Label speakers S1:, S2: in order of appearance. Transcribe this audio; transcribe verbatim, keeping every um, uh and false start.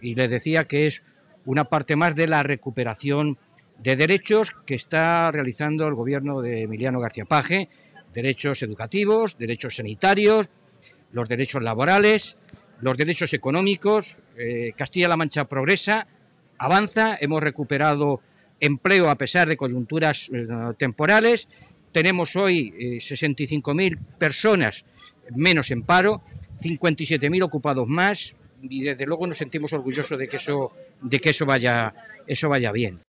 S1: y les decía que es una parte más de la recuperación de derechos que está realizando el gobierno de Emiliano García Paje, derechos educativos, derechos sanitarios, los derechos laborales, los derechos económicos. eh, Castilla-La Mancha progresa, avanza, hemos recuperado empleo a pesar de coyunturas eh, temporales, tenemos hoy eh, sesenta y cinco mil personas menos en paro, cincuenta y siete mil ocupados más, y desde luego nos sentimos orgullosos de que eso, de que eso vaya, eso vaya bien.